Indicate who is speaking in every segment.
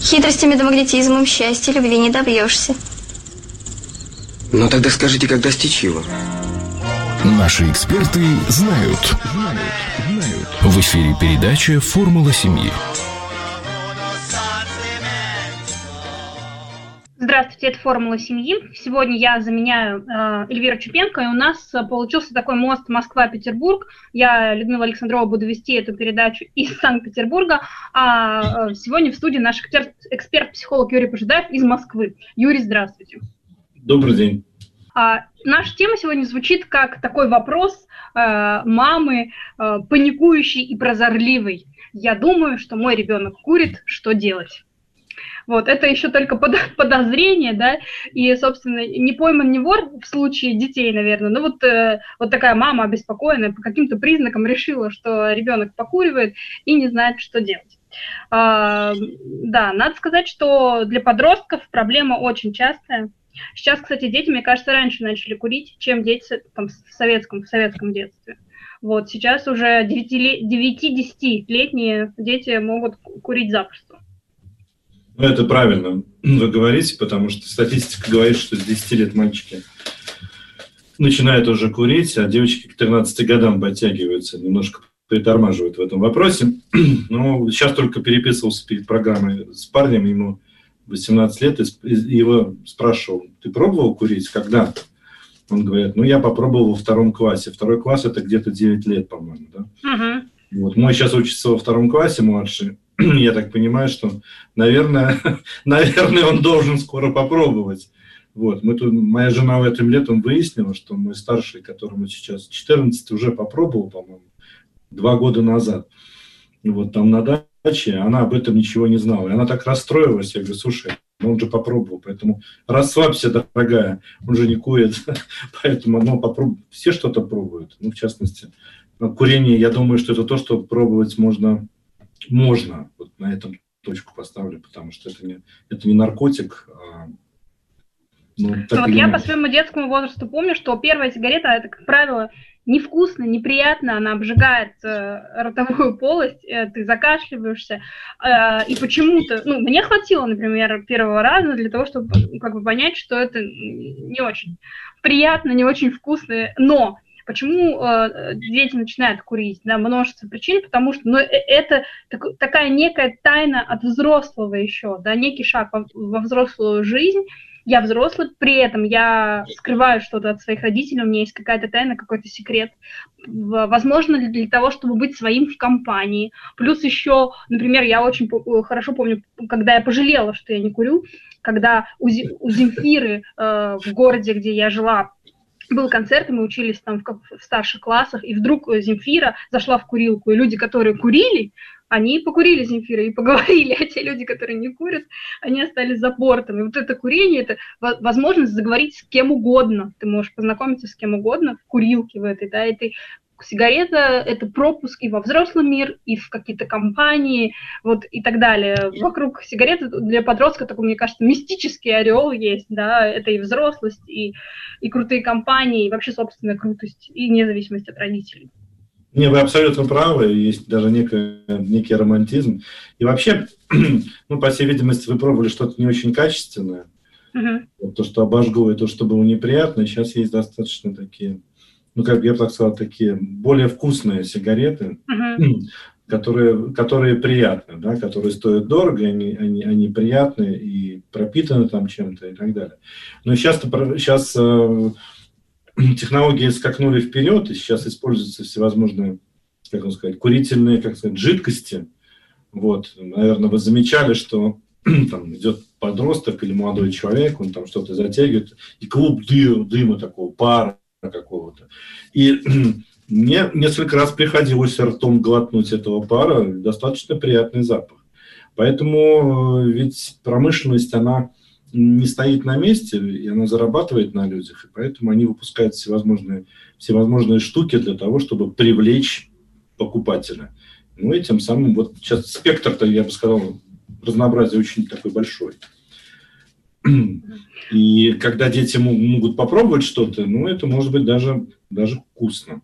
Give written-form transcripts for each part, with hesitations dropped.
Speaker 1: Хитростями да магнетизмом счастья, любви не добьешься.
Speaker 2: Ну тогда скажите, как достичь его?
Speaker 3: Наши эксперты знают. В эфире передача «Формула семьи».
Speaker 4: Здравствуйте, это «Формула семьи». Сегодня я заменяю Эльвиру Чупенко, и у нас получился такой мост Москва-Петербург. Я, Людмила Александрова, буду вести эту передачу из Санкт-Петербурга, а сегодня в студии наш эксперт-психолог Юрий Пожидаев из Москвы. Юрий, здравствуйте.
Speaker 5: Добрый день.
Speaker 4: Наша тема сегодня звучит как такой вопрос мамы, паникующей и прозорливой. Я думаю, что мой ребенок курит, что делать? Вот, это еще только подозрение, да, и, собственно, не пойман, не вор в случае детей, наверное, но вот такая мама обеспокоенная по каким-то признакам решила, что ребенок покуривает и не знает, что делать. Да, надо сказать, что для подростков проблема очень частая. Сейчас, кстати, дети, мне кажется, раньше начали курить, чем дети там, в советском детстве. Вот, сейчас уже 9-10-летние дети могут курить запросто.
Speaker 5: Ну, это правильно вы говорите, потому что статистика говорит, что с 10 лет мальчики начинают уже курить, а девочки к 13 годам подтягиваются, немножко притормаживают в этом вопросе. Но сейчас только переписывался перед программой с парнем, ему 18 лет, и его спрашивал: ты пробовал курить? Когда? Он говорит: я попробовал во 2 классе. 2 класс – это где-то 9 лет, по-моему, да?
Speaker 4: Uh-huh.
Speaker 5: Вот. Мой сейчас учится во 2 классе, младший. Я так понимаю, что, наверное, он должен скоро попробовать. Вот. Моя жена этим летом выяснила, что мой старший, которому сейчас 14, уже попробовал, по-моему, 2 года назад. Вот там на даче, она об этом ничего не знала. И она так расстроилась. Я говорю: слушай, он же попробовал, поэтому расслабься, дорогая, он же не курит. Поэтому попробуй. Все что-то пробуют. В частности, курение, я думаю, что это то, что пробовать можно. Вот на этом точку поставлю, потому что это не наркотик.
Speaker 4: Я по своему детскому возрасту помню, что первая сигарета, это, как правило, невкусно, неприятно, она обжигает ротовую полость, ты закашливаешься, и почему-то, мне хватило, например, первого раза для того, чтобы понять, что это не очень приятно, не очень вкусно, но почему дети начинают курить? Да, множество причин, потому что это такая некая тайна от взрослого еще, да, некий шаг во взрослую жизнь. Я взрослый, при этом я скрываю что-то от своих родителей, у меня есть какая-то тайна, какой-то секрет. Возможно, для того, чтобы быть своим в компании. Плюс еще, например, я очень хорошо помню, когда я пожалела, что я не курю, когда у Земфиры в городе, где я жила, был концерт, и мы учились там в старших классах, и вдруг Земфира зашла в курилку, и люди, которые курили, они покурили Земфирой и поговорили, а те люди, которые не курят, они остались за бортом. И вот это курение, это возможность заговорить с кем угодно. Ты можешь познакомиться с кем угодно в курилке в этой, да, и сигарета – это пропуск и во взрослый мир, и в какие-то компании, вот, и так далее. Вокруг сигареты для подростка такой, мне кажется, мистический ореол есть, да, это и взрослость, и крутые компании, и вообще собственная крутость, и независимость от родителей.
Speaker 5: Не, вы абсолютно правы, есть даже некий романтизм. И вообще, по всей видимости, вы пробовали что-то не очень качественное, то, что обожгло, и то, что было неприятно. Сейчас есть достаточно такие, как я бы так сказал, такие более вкусные сигареты, которые приятны, да, которые стоят дорого, они приятны и пропитаны там чем-то и так далее. Но сейчас технологии скакнули вперед, и сейчас используются всевозможные, курительные, жидкости. Вот, наверное, вы замечали, что там идет подросток или молодой человек, он там что-то затягивает, и клуб дыма такого, пара какого-то. И мне несколько раз приходилось ртом глотнуть этого пара, достаточно приятный запах. Поэтому ведь промышленность, она не стоит на месте, и она зарабатывает на людях, и поэтому они выпускают всевозможные штуки для того, чтобы привлечь покупателя. И тем самым, вот сейчас спектр-то, я бы сказал, разнообразие очень такой большой. И когда дети могут попробовать что-то, это может быть даже вкусно.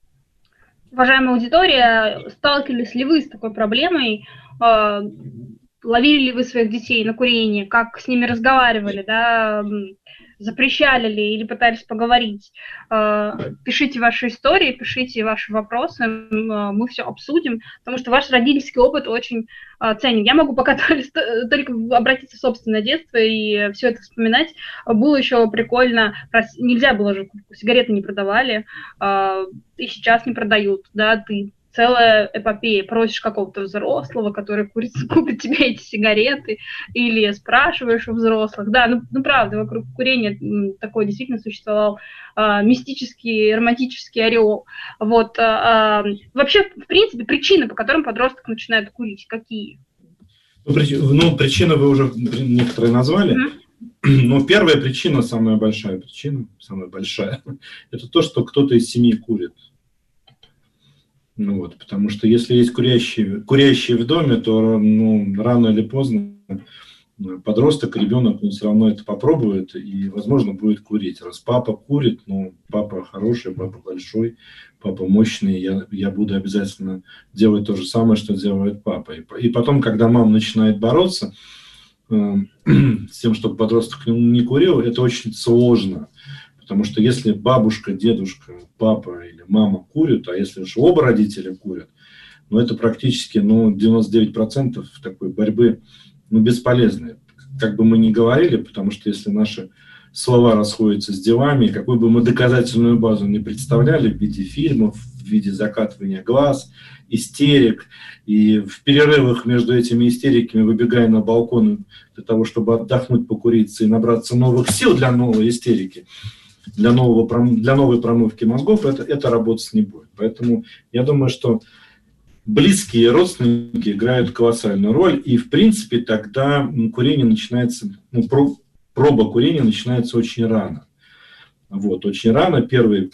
Speaker 4: Уважаемая аудитория, сталкивались ли вы с такой проблемой? ловили ли вы своих детей на курение, как с ними разговаривали, да, запрещали ли или пытались поговорить. Пишите ваши истории, пишите ваши вопросы, мы все обсудим, потому что ваш родительский опыт очень ценен. Я могу пока только обратиться в собственное детство и все это вспоминать. Было еще прикольно, нельзя было же, сигареты не продавали, и сейчас не продают, да, ты целая эпопея. Просишь какого-то взрослого, который купит тебе эти сигареты, или спрашиваешь у взрослых. Да, ну правда, вокруг курения такой действительно существовал мистический, романтический ореол. Вот. Вообще, в принципе, причины, по которым подросток начинает курить, какие?
Speaker 5: Ну, причины вы уже некоторые назвали. Но первая причина, самая большая, это то, что кто-то из семьи курит. Ну вот, потому что если есть курящие в доме, то рано или поздно подросток, ребенок, он все равно это попробует и, возможно, будет курить. Раз папа курит, папа хороший, папа большой, папа мощный, я буду обязательно делать то же самое, что делает папа. И потом, когда мама начинает бороться с тем, чтобы подросток не курил, это очень сложно. Потому что если бабушка, дедушка, папа или мама курят, а если уж оба родителя курят, это практически 99% такой борьбы бесполезной. Как бы мы ни говорили, потому что если наши слова расходятся с делами, какую бы мы доказательную базу не представляли в виде фильмов, в виде закатывания глаз, истерик, и в перерывах между этими истериками выбегая на балкон для того, чтобы отдохнуть, покуриться и набраться новых сил для новой истерики, для новой промывки мозгов, это работать не будет. Поэтому я думаю, что близкие родственники играют колоссальную роль, и, в принципе, тогда курение начинается, проба курения начинается очень рано. Вот, очень рано. Первый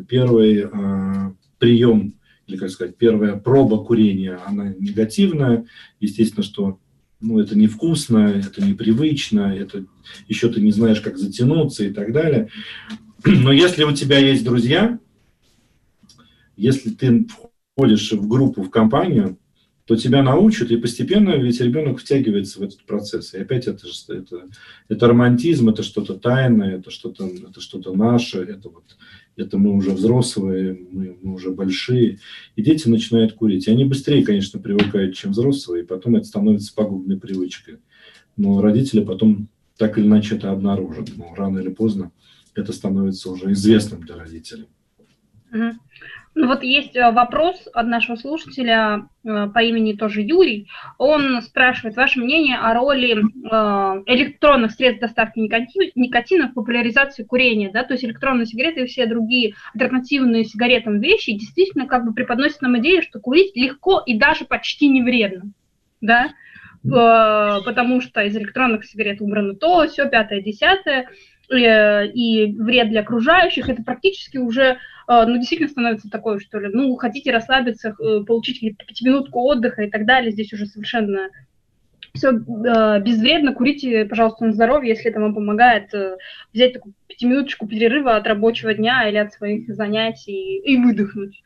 Speaker 5: прием, или, как сказать, первая проба курения, она негативная. Естественно, что это невкусно, это непривычно, это еще ты не знаешь, как затянуться и так далее. Но если у тебя есть друзья, если ты входишь в группу, в компанию, то тебя научат, и постепенно ведь ребенок втягивается в этот процесс. И опять это романтизм, это что-то тайное, это что-то наше, это мы уже взрослые, мы уже большие. И дети начинают курить. И они быстрее, конечно, привыкают, чем взрослые, и потом это становится пагубной привычкой. Но родители потом так или иначе это обнаружат. Но рано или поздно это становится уже известным для родителей.
Speaker 4: Вот есть вопрос от нашего слушателя по имени тоже Юрий. Он спрашивает ваше мнение о роли электронных средств доставки никотина в популяризации курения. Да? То есть электронные сигареты и все другие альтернативные сигаретам вещи действительно как бы преподносят нам идею, что курить легко и даже почти не вредно. Да? Потому что из электронных сигарет убрано то, все, 5-е, 10-е. И вред для окружающих, это практически уже, действительно становится такое, что ли, хотите расслабиться, получить 5-минутку отдыха и так далее, здесь уже совершенно все безвредно, курите, пожалуйста, на здоровье, если это вам помогает взять такую 5-минуточку перерыва от рабочего дня или от своих занятий и выдохнуть.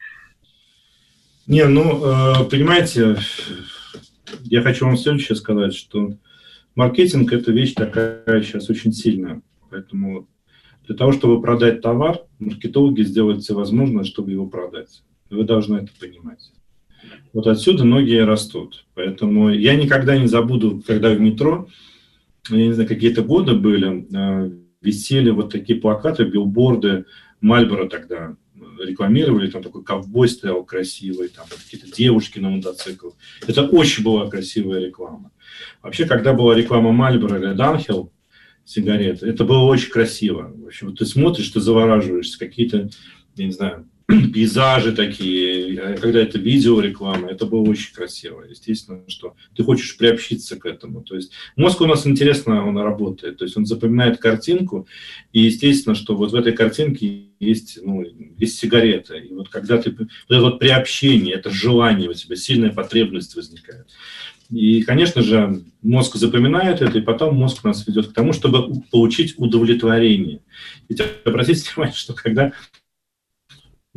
Speaker 5: Понимаете, я хочу вам следующее сказать, что маркетинг – это вещь такая сейчас очень сильная. Поэтому для того, чтобы продать товар, маркетологи сделают все возможное, чтобы его продать. Вы должны это понимать. Вот отсюда ноги растут. Поэтому я никогда не забуду, когда в метро, я не знаю, какие-то годы были, висели вот такие плакаты, билборды, Marlboro тогда рекламировали, там такой ковбой стоял красивый, там какие-то девушки на мотоциклах. Это очень была красивая реклама. Вообще, когда была реклама Marlboro или Dunhill, сигареты. Это было очень красиво. В общем, ты смотришь, ты завораживаешься. Какие-то, я не знаю, пейзажи такие. Когда это видеореклама, это было очень красиво. Естественно, что ты хочешь приобщиться к этому. То есть мозг у нас интересно, он работает. То есть он запоминает картинку. И естественно, что вот в этой картинке есть сигарета. И вот когда ты... Вот это вот приобщение, это желание у тебя, сильная потребность возникает. И, конечно же, мозг запоминает это, и потом мозг нас ведет к тому, чтобы получить удовлетворение. Ведь обратите внимание, что когда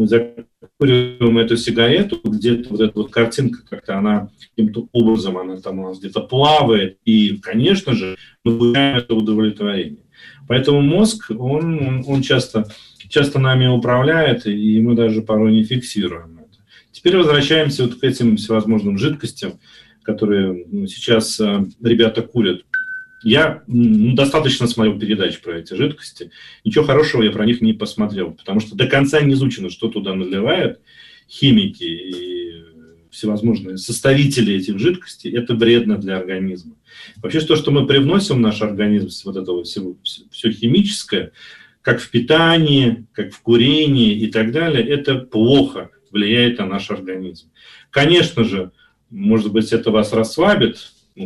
Speaker 5: мы закуриваем эту сигарету, где-то вот эта вот картинка как-то она каким-то образом, она там у нас где-то плавает, и, конечно же, мы получаем это удовлетворение. Поэтому мозг, он часто нами управляет, и мы даже порой не фиксируем это. Теперь возвращаемся вот к этим всевозможным жидкостям, которые сейчас ребята курят. Я достаточно смотрел передач про эти жидкости. Ничего хорошего я про них не посмотрел, потому что до конца не изучено, что туда наливают химики и всевозможные составители этих жидкостей. Это вредно для организма. Вообще, то, что мы привносим в наш организм, вот этого всего, все химическое, как в питании, как в курении и так далее, это плохо влияет на наш организм. Конечно же, может быть, это вас расслабит,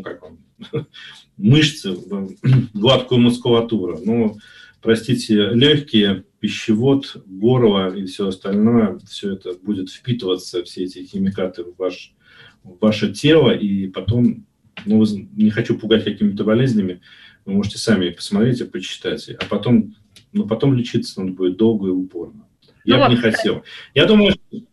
Speaker 5: мышцы, гладкую мускулатуру, но, простите, легкие, пищевод, горло и все остальное, все это будет впитываться, все эти химикаты в ваше тело, и потом, не хочу пугать какими-то болезнями, вы можете сами посмотреть и почитать, а потом лечиться надо будет долго и упорно. Я бы не хотел. Я думаю,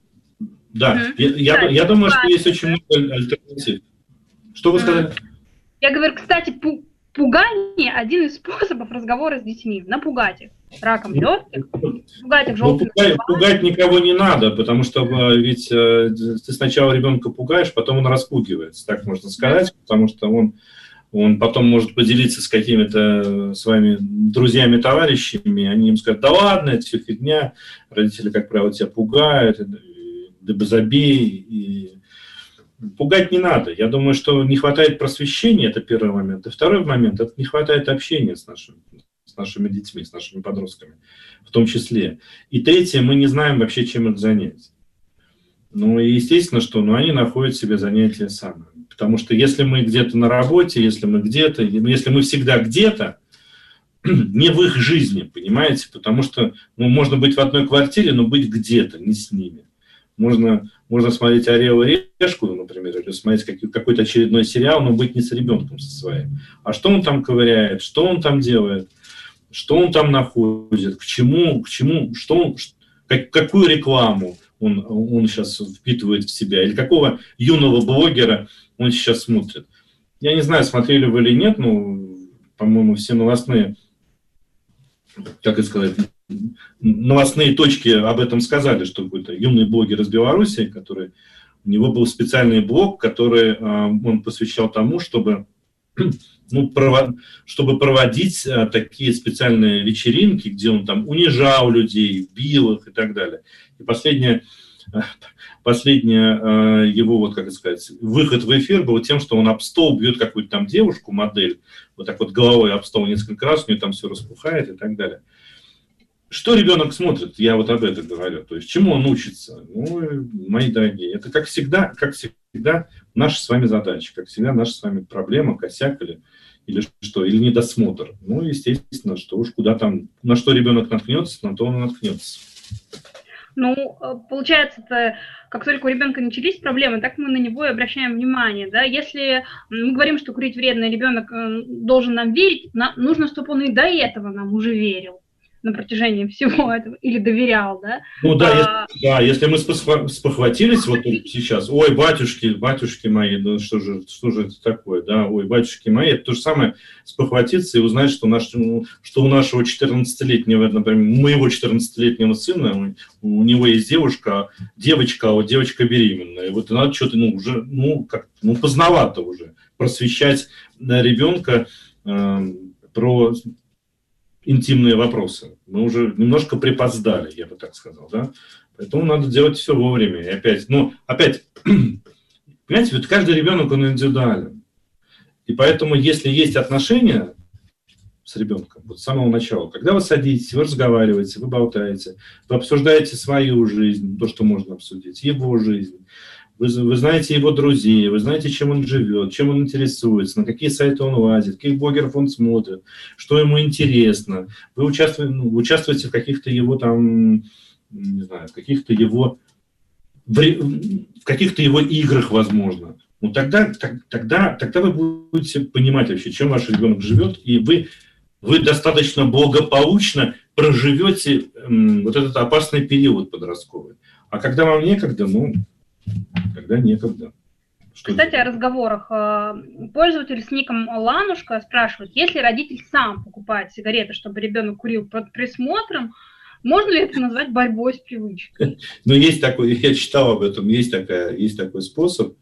Speaker 5: я думаю, что есть очень много альтернатив. Что вы сказали?
Speaker 4: Я говорю, кстати, пугание – один из способов разговора с детьми. Напугать их раком легких, пугать их желтыми.
Speaker 5: Пугать никого не надо, потому что ведь ты сначала ребенка пугаешь, потом он распугивается, так можно сказать, потому что он потом может поделиться с какими-то своими друзьями, товарищами, они им скажут: да ладно, это все фигня, родители, как правило, тебя пугают, да забей, и пугать не надо. Я думаю, что не хватает просвещения, это первый момент. И второй момент, это не хватает общения с нашими детьми, с нашими подростками в том числе. И третье, мы не знаем вообще, чем их занять. И естественно, что они находят себе занятия сами. Потому что если мы где-то на работе, если мы всегда где-то, не в их жизни, понимаете? Потому что можно быть в одной квартире, но быть где-то, не с ними. Можно смотреть «Орел и решку», например, или смотреть какой-то очередной сериал, но быть не с ребенком со своим. А что он там ковыряет, что он там делает, что он там находит, к чему, какую рекламу он сейчас впитывает в себя, или какого юного блогера он сейчас смотрит. Я не знаю, смотрели вы или нет, по-моему, все новостные, новостные точки об этом сказали, что какой-то юный блогер из Беларуси, у него был специальный блог, который он посвящал тому, чтобы проводить такие специальные вечеринки, где он там унижал людей, бил их и так далее. И последняя его, выход в эфир был тем, что он об стол бьет какую-то там девушку, модель, вот так вот головой об стол несколько раз, у нее там все распухает и так далее. Что ребенок смотрит? Я вот об этом говорю. То есть чему он учится? Мои дорогие, это как всегда наша с вами задача, как всегда наша с вами проблема, косяк или недосмотр. Естественно, что уж куда там, на что ребенок наткнется, на то он наткнется.
Speaker 4: Получается, это как только у ребенка начались проблемы, так мы на него и обращаем внимание. Да? Если мы говорим, что курить вредно, ребенок должен нам верить, нужно, чтобы он и до этого нам уже верил на протяжении всего этого, или доверял, да?
Speaker 5: Если мы спохватились вот сейчас, ой, батюшки мои, что же это такое, да, ой, батюшки мои, это то же самое спохватиться и узнать, что у нашего 14-летнего, например, моего 14-летнего сына, у него есть девочка, а девочка беременная, и вот надо что-то, уже, поздновато уже просвещать ребенка про интимные вопросы. Мы уже немножко припоздали, я бы так сказал, да. Поэтому надо делать все вовремя. И опять, понимаете, вот каждый ребенок, он индивидуален. И поэтому, если есть отношения с ребенком, вот с самого начала, когда вы садитесь, вы разговариваете, вы болтаете, вы обсуждаете свою жизнь, то, что можно обсудить, его жизнь, вы знаете его друзей, вы знаете, чем он живет, чем он интересуется, на какие сайты он лазит, каких блогеров он смотрит, что ему интересно. Вы участвуете в каких-то его там, не знаю, в каких-то его играх, возможно. Тогда вы будете понимать вообще, чем ваш ребенок живет, и вы достаточно благополучно проживете вот этот опасный период подростковый. А когда вам некогда, когда некогда.
Speaker 4: Кстати, о разговорах. Пользователь с ником Ланушка спрашивает, если родитель сам покупает сигареты, чтобы ребенок курил под присмотром, можно ли это назвать борьбой с привычкой?
Speaker 5: Есть такой, я читал об этом, есть такой способ.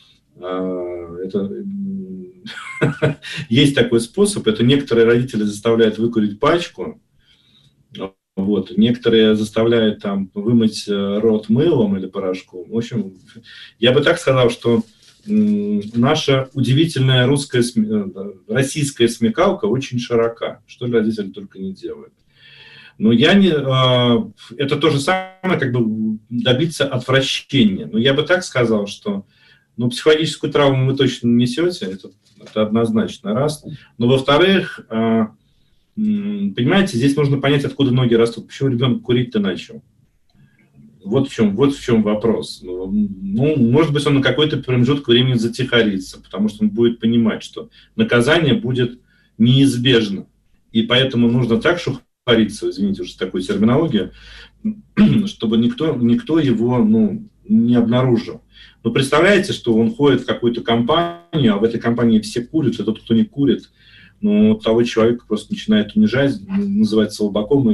Speaker 5: Есть такой способ, это некоторые родители заставляют выкурить пачку, некоторые заставляют там вымыть рот мылом или порошком. В общем, я бы так сказал, что наша удивительная российская смекалка очень широка, что родители только не делают. Но это то же самое, как бы добиться отвращения. Но я бы так сказал, что психологическую травму вы точно несете, это однозначно, раз. Но во-вторых, понимаете, здесь нужно понять, откуда ноги растут. Почему ребенок курить-то начал? Вот в чем вопрос. Может быть, он на какой-то промежуток времени затихарится, потому что он будет понимать, что наказание будет неизбежно. И поэтому нужно так шухариться, извините уж за такую терминологию, чтобы никто его не обнаружил. Но представляете, что он ходит в какую-то компанию, а в этой компании все курят, и тот, кто не курит, того человека просто начинает унижать, называть слабаком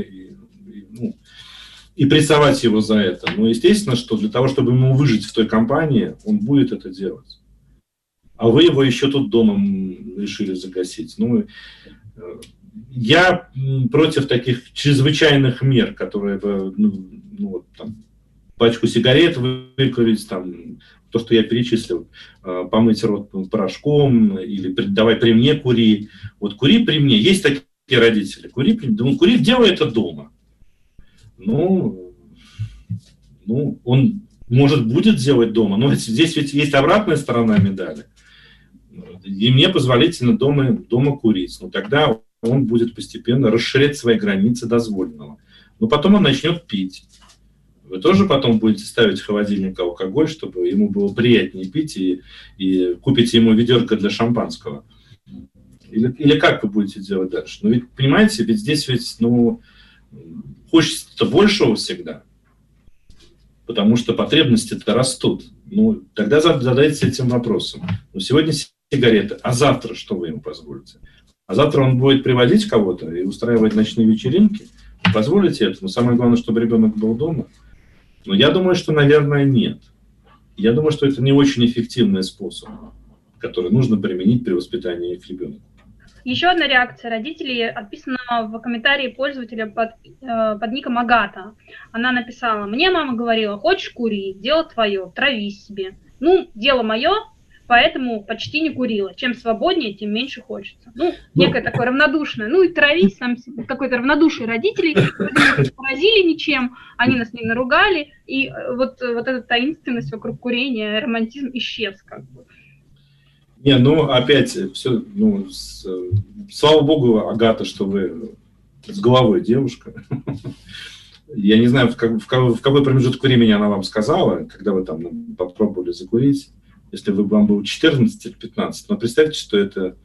Speaker 5: и прессовать его за это. Естественно, что для того, чтобы ему выжить в той компании, он будет это делать. А вы его еще тут дома решили загасить. Я против таких чрезвычайных мер, которые пачку сигарет выкурить, то, что я перечислил, помыть рот порошком, или давай при мне кури. Кури при мне. Есть такие родители. Кури, делай это дома. Он, может, будет делать дома, но здесь ведь есть обратная сторона медали. И мне позволительно дома курить. Тогда он будет постепенно расширять свои границы дозволенного. Но потом он начнет пить. Вы тоже потом будете ставить в холодильник алкоголь, чтобы ему было приятнее пить, и купите ему ведерко для шампанского. Или как вы будете делать дальше? Ведь, понимаете, ведь здесь хочется большего всегда, потому что потребности-то растут. Тогда задайтесь этим вопросом. Сегодня сигареты, а завтра что вы ему позволите? А завтра он будет приводить кого-то и устраивать ночные вечеринки? Позволите это? Но самое главное, чтобы ребенок был дома. Но я думаю, что, наверное, нет. Я думаю, что это не очень эффективный способ, который нужно применить при воспитании к ребенку.
Speaker 4: Еще одна реакция родителей описана в комментарии пользователя под ником Агата. Она написала: «Мне мама говорила, хочешь кури, дело твое, травись себе. Дело мое, поэтому почти не курила. Чем свободнее, тем меньше хочется». Некое такое равнодушное. И травись, там какое-то равнодушие родителей. Мы не поразили ничем, они нас не наругали. И вот эта таинственность вокруг курения, романтизм исчез как бы.
Speaker 5: Опять, все, слава богу, Агата, что вы с головой девушка. Я не знаю, в какой промежуток времени она вам сказала, когда вы там попробовали закурить, если вам было 14 или 15. Но представьте, что это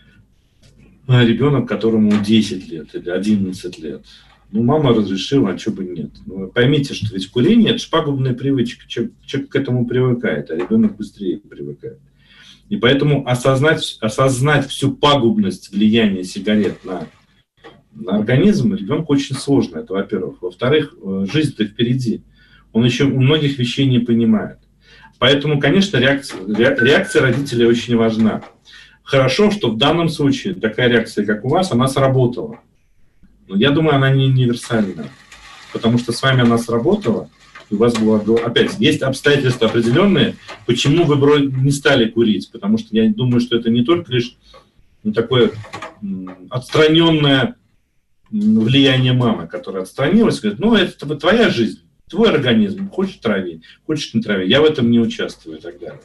Speaker 5: ребенок, которому 10 лет или 11 лет. Мама разрешила, а что бы нет. Поймите, что ведь курение – это же пагубная привычка. Человек к этому привыкает, а ребенок быстрее привыкает. И поэтому осознать всю пагубность влияния сигарет на организм ребенку очень сложно. Это, во-первых. Во-вторых, жизнь-то впереди. Он еще многих вещей не понимает. Поэтому, конечно, реакция родителей очень важна. Хорошо, что в данном случае такая реакция, как у вас, она сработала. Но я думаю, она не универсальна. Потому что с вами она сработала, у вас было, опять, есть обстоятельства определенные, почему вы не стали курить. Потому что я думаю, что это не только лишь такое отстраненное влияние мамы, которая отстранилась, говорит, это твоя жизнь, твой организм, хочешь трави, хочешь не трави, я в этом не участвую и так далее.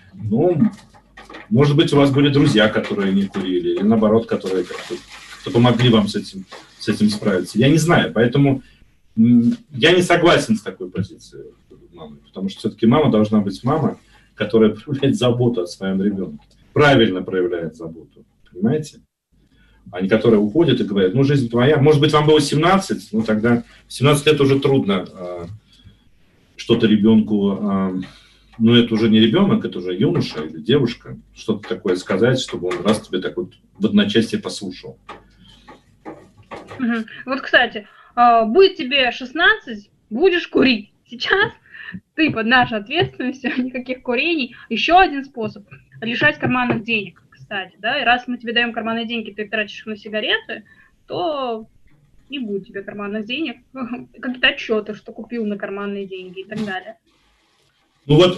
Speaker 5: Может быть, у вас были друзья, которые не курили, или наоборот, которые как-то помогли вам с этим справиться. Я не знаю, поэтому я не согласен с такой позицией мамы, потому что все-таки мама должна быть мама, которая проявляет заботу о своем ребенке, правильно проявляет заботу, понимаете? а не которые уходят и говорят, ну, жизнь твоя. Может быть, вам было 17, ну, тогда в 17 лет уже трудно что-то ребенку, ну, это уже не ребенок, это уже юноша или девушка, что-то такое сказать, чтобы он раз тебе так вот в одночасье послушал.
Speaker 4: Вот, кстати, будет тебе 16, будешь курить. Сейчас ты под нашей ответственностью, никаких курений. Еще один способ – лишать карманных денег, кстати. Да? И раз мы тебе даем карманные деньги, ты тратишь их на сигареты, то не будет тебе карманных денег. Какие-то отчеты, что купил на карманные деньги и так далее.
Speaker 5: Ну вот,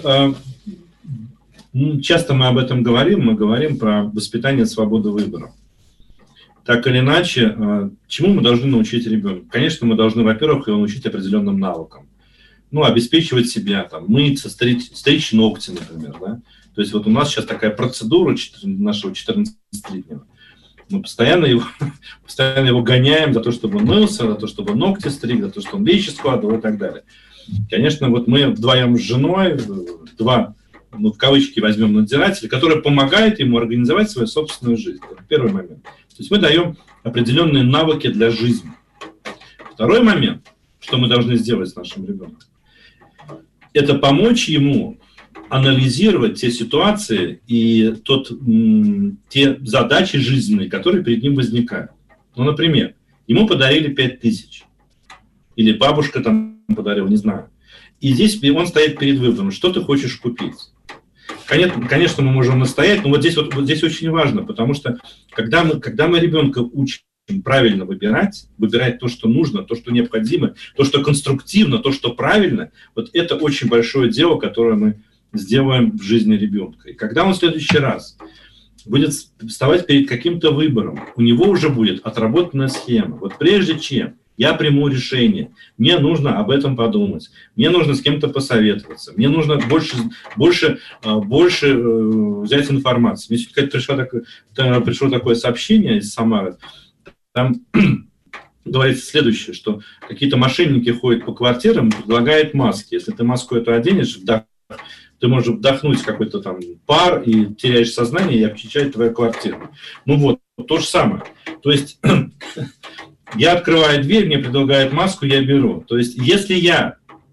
Speaker 5: часто мы об этом говорим, мы говорим про воспитание свободы выбора. Так или иначе, чему мы должны научить ребенка? Конечно, мы должны, во-первых, его научить определенным навыкам. Ну, обеспечивать себя, там, мыться, стричь ногти, например, да. То есть вот у нас сейчас такая процедура нашего 14-летнего. Мы постоянно его гоняем за то, чтобы он мылся, за то, чтобы он ногти стриг, за то, чтобы он вещи складывал и так далее. Конечно, вот мы вдвоем с женой, два, ну, в кавычки возьмем надзирателя, который помогает ему организовать свою собственную жизнь. Это первый момент. То есть мы даем определенные навыки для жизни. Второй момент, что мы должны сделать с нашим ребенком, это помочь ему анализировать те ситуации и те задачи жизненные, которые перед ним возникают. Ну, например, ему подарили 5000, или бабушка там подарила, не знаю. И здесь он стоит перед выбором, что ты хочешь купить. Конечно, мы можем настоять, но вот здесь очень важно, потому что когда мы ребенка учим правильно выбирать то, что нужно, то, что необходимо, то, что конструктивно, то, что правильно, вот это очень большое дело, которое мы сделаем в жизни ребенка. И когда он в следующий раз будет вставать перед каким-то выбором, у него уже будет отработанная схема. Вот прежде чем я приму решение, мне нужно об этом подумать, мне нужно с кем-то посоветоваться, мне нужно больше взять информации. Мне сегодня пришло такое сообщение из Самары, там говорится следующее, что какие-то мошенники ходят по квартирам и предлагают маски. Если ты маску эту оденешь, ты можешь вдохнуть какой-то там пар и теряешь сознание, и обчищает твою квартиру. Ну вот, то же самое. То есть я открываю дверь, мне предлагают маску, я беру. То есть если я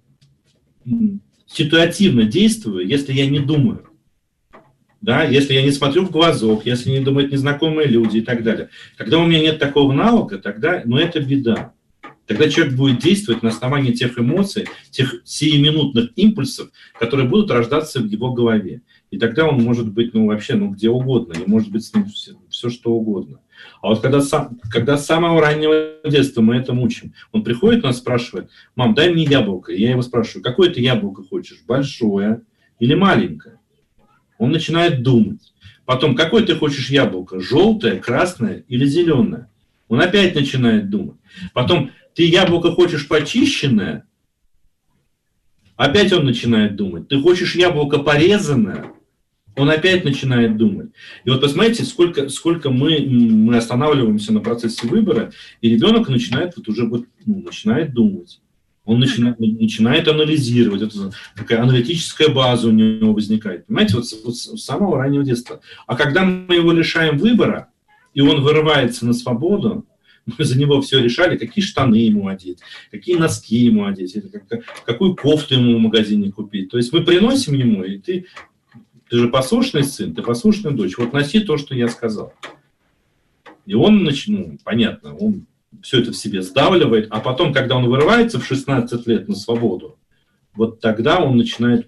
Speaker 5: ситуативно действую, если я не думаю, да, если я не смотрю в глазок, если не думают незнакомые люди и так далее. Когда у меня нет такого навыка, тогда, это беда. Тогда человек будет действовать на основании тех эмоций, тех сиюминутных импульсов, которые будут рождаться в его голове. И тогда он может быть, вообще, где угодно, и может быть с ним все что угодно. А вот когда с самого раннего детства мы это учим, он приходит, нас спрашивает: мам, дай мне яблоко. И я его спрашиваю: какое ты яблоко хочешь, большое или маленькое? Он начинает думать. Потом, какое ты хочешь яблоко, желтое, красное или зеленое? Он опять начинает думать. Потом, ты яблоко хочешь почищенное? Опять он начинает думать. Ты хочешь яблоко порезанное? Он опять начинает думать. И вот посмотрите, сколько мы останавливаемся на процессе выбора, и ребенок начинает начинает думать. Он начинает анализировать. Это такая аналитическая база у него возникает. Понимаете, вот с самого раннего детства. А когда мы его лишаем выбора, и он вырывается на свободу, мы за него все решали, какие штаны ему одеть, какие носки ему одеть, какую кофту ему в магазине купить. То есть мы приносим ему, и ты же послушный сын, ты послушная дочь, вот носи то, что я сказал. И он, понятно, он все это в себе сдавливает, а потом, когда он вырывается в 16 лет на свободу, вот тогда он начинает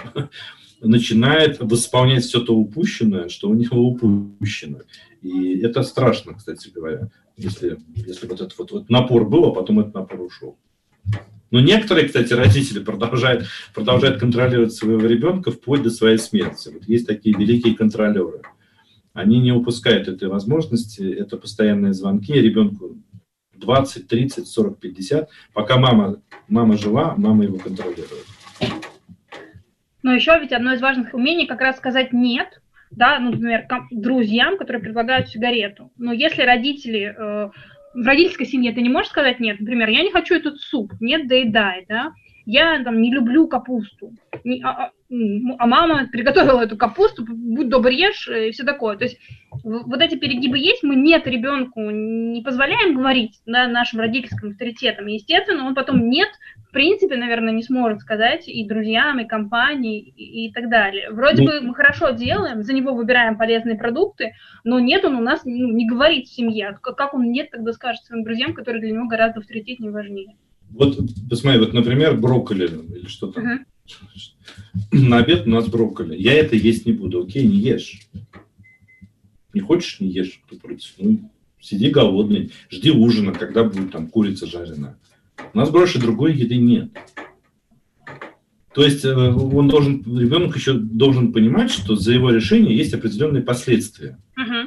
Speaker 5: восполнять все то упущенное, что у него упущено. И это страшно, кстати говоря, если вот этот вот напор был, а потом этот напор ушел. Но некоторые, кстати, родители продолжают контролировать своего ребенка вплоть до своей смерти. Вот есть такие великие контролеры. Они не упускают этой возможности, это постоянные звонки ребенку 20, 30, 40, 50. Пока мама жива, мама его контролирует.
Speaker 4: Но еще ведь одно из важных умений как раз сказать «нет», да, например, друзьям, которые предлагают сигарету. Но если родители, в родительской семье ты не можешь сказать «нет», например, я не хочу этот суп, нет, доедай, да, я там не люблю капусту, а мама приготовила эту капусту, будь добр, ешь и все такое. То есть вот эти перегибы есть, мы нет ребенку не позволяем говорить, да, нашим родительским авторитетам. Естественно, он потом нет, в принципе, наверное, не сможет сказать и друзьям, и компании, и так далее. Вроде бы мы хорошо делаем, за него выбираем полезные продукты, но нет, он у нас не говорит в семье. Как он нет тогда скажет своим друзьям, которые для него гораздо авторитетнее и важнее?
Speaker 5: Вот, посмотри, вот, например, брокколи или что там. На обед у нас брокколи. Я это есть не буду. Окей, не ешь. Не хочешь, не ешь. Кто против? Ну, сиди голодный. Жди ужина, когда будет там курица жареная. У нас больше другой еды нет. То есть ребенок еще должен понимать, что за его решение есть определенные последствия.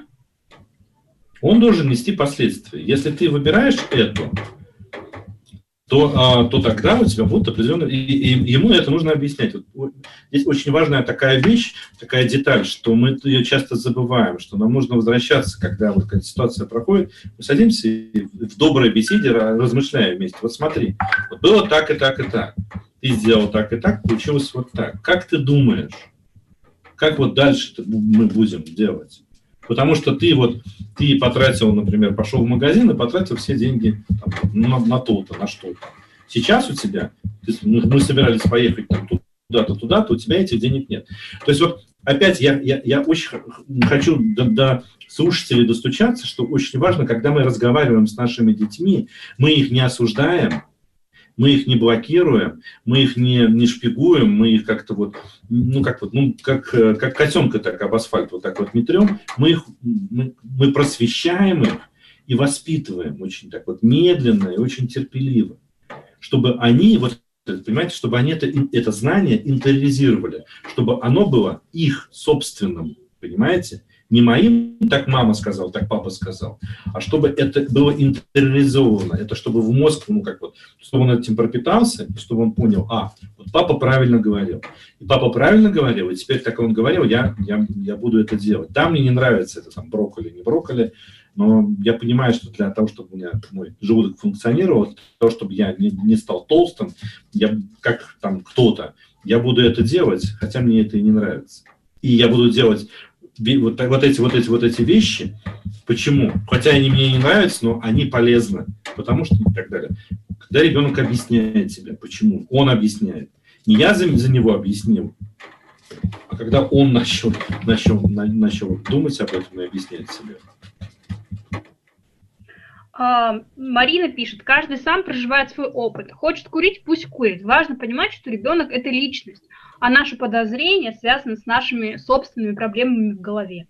Speaker 5: Он должен нести последствия. Если ты выбираешь это, то тогда у тебя будут определенные... И ему это нужно объяснять. Вот здесь очень важная такая вещь, такая деталь, что мы ее часто забываем, что нам нужно возвращаться, когда вот какая-то ситуация проходит, мы садимся и в доброй беседе размышляем вместе. Вот смотри, вот было так и так и так. Ты сделал так и так, получилось вот так. Как ты думаешь, как вот дальше мы будем делать? Потому что ты потратил, например, пошел в магазин и потратил все деньги там, на то-то, на что-то. Сейчас у тебя, мы собирались поехать там, туда-то, туда-то, у тебя этих денег нет. То есть вот опять я очень хочу до слушателей достучаться, что очень важно, когда мы разговариваем с нашими детьми, мы их не осуждаем, мы их не блокируем, мы их не шпигуем, мы их как-то вот, как котенка так об асфальт вот так вот не трем, мы просвещаем их и воспитываем очень так вот медленно и очень терпеливо, чтобы они, понимаете, чтобы они это знание интериоризировали, чтобы оно было их собственным, понимаете? Не моим, так мама сказала, так папа сказал, а чтобы это было интериоризовано, это чтобы в мозг, чтобы он этим пропитался, и чтобы он понял, вот папа правильно говорил. И папа правильно говорил, и теперь, так он говорил, я буду это делать. Да, мне не нравится это там брокколи, не брокколи, но я понимаю, что для того, чтобы у меня мой желудок функционировал, для того, чтобы я не стал толстым, как там кто-то, я буду это делать, хотя мне это и не нравится. И я буду делать вот эти вещи. Почему? Хотя они мне не нравятся, но они полезны. Потому что и так далее. Когда ребенок объясняет себе, почему, он объясняет. Не я за него объяснил, а когда он начал думать об этом и объяснять себе.
Speaker 4: Марина пишет, каждый сам проживает свой опыт. Хочет курить, пусть курит. Важно понимать, что ребенок – это личность, а наши подозрения связаны с нашими собственными проблемами в голове.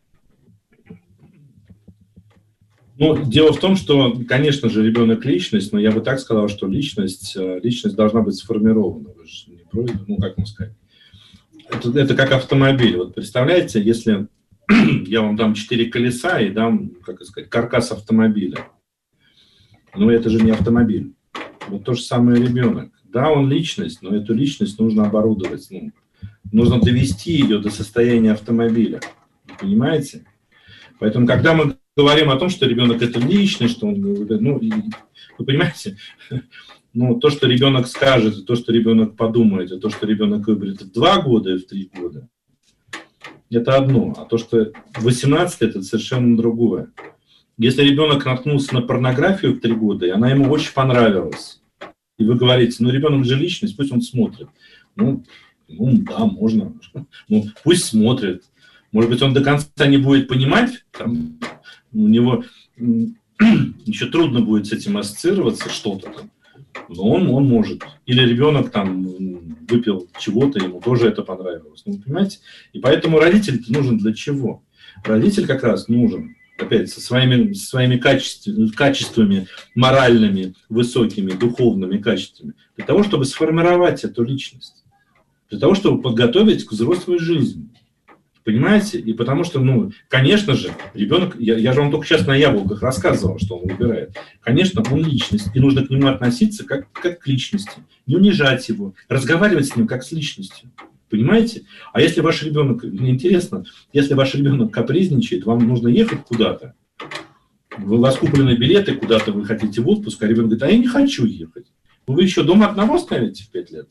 Speaker 5: Дело в том, что, конечно же, ребенок – личность, но я бы так сказал, что личность должна быть сформирована. Вы же не против, как вам сказать. Это как автомобиль. Вот представляете, если я вам дам 4 колеса и дам, каркас автомобиля. Это же не автомобиль. Вот то же самое ребенок. Да, он личность, но эту личность нужно оборудовать. Нужно довести ее до состояния автомобиля. Понимаете? Поэтому, когда мы говорим о том, что ребенок – это личность, что он, вы понимаете, то, что ребенок скажет, то, что ребенок подумает, и то, что ребенок выберет в 2 года и в 3 года, это одно. А то, что 18 лет – это совершенно другое. Если ребенок наткнулся на порнографию в 3 года, и она ему очень понравилась, и вы говорите, ребенок же личность, пусть он смотрит. Да, можно. Пусть смотрит. Может быть, он до конца не будет понимать, у него еще трудно будет с этим ассоциироваться, что-то там. Но он может. Или ребенок выпил чего-то, ему тоже это понравилось. Понимаете? И поэтому родитель нужен для чего? Родитель как раз нужен, опять, со своими качествами моральными, высокими, духовными качествами, для того, чтобы сформировать эту личность, для того, чтобы подготовить к взрослой жизни. Понимаете? И потому что, конечно же, ребенок, я же вам только сейчас на яблоках рассказывал, что он выбирает. Конечно, он личность, и нужно к нему относиться как к личности, не унижать его, разговаривать с ним как с личностью. Понимаете? А если ваш ребенок, мне интересно, если ваш ребенок капризничает, вам нужно ехать куда-то, у вас куплены билеты, куда-то вы хотите в отпуск, а ребенок говорит, а я не хочу ехать. Вы еще дома одного ставите в 5 лет?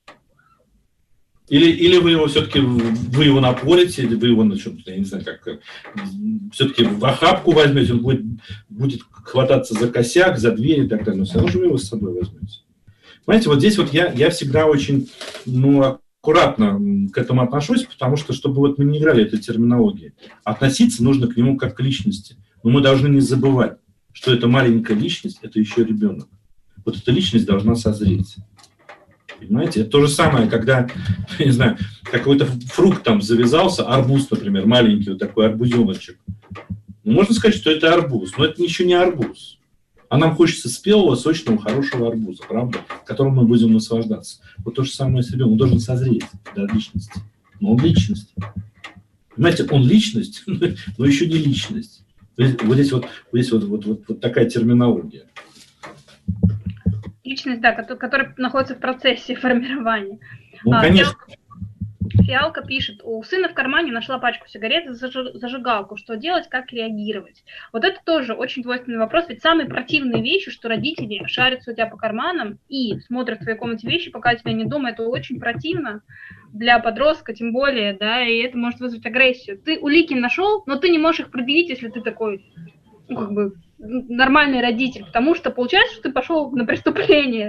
Speaker 5: Или вы его все-таки, вы его напорите, или вы его, я не знаю, как, все-таки в охапку возьмете, он будет хвататься за косяк, за дверь и так далее, но все равно же вы его с собой возьмете. Понимаете, вот здесь вот я всегда очень, аккуратно к этому отношусь, потому что, чтобы вот мы не играли этой терминологией, относиться нужно к нему как к личности. Но мы должны не забывать, что эта маленькая личность, это еще ребенок. Вот эта личность должна созреть. Понимаете? Это то же самое, когда, не знаю, какой-то фрукт там завязался, арбуз, например, маленький вот такой арбузеночек. Можно сказать, что это арбуз, но это еще не арбуз. А нам хочется спелого, сочного, хорошего арбуза, правда? Которым мы будем наслаждаться. Вот то же самое с ребенком. Он должен созреть до личности. Но он личность. Понимаете, он личность, но еще не личность. Вот здесь вот такая терминология.
Speaker 4: Личность, да, которая находится в процессе формирования.
Speaker 5: Конечно.
Speaker 4: Фиалка пишет, у сына в кармане нашла пачку сигарет и зажигалку. Что делать, как реагировать? Вот это тоже очень двойственный вопрос, ведь самые противные вещи, что родители шарятся у тебя по карманам и смотрят в твоей комнате вещи, пока тебя не дома, это очень противно для подростка, тем более, да, и это может вызвать агрессию. Ты улики нашел, но ты не можешь их предъявить, если ты такой, нормальный родитель, потому что получается, что ты пошел на преступление,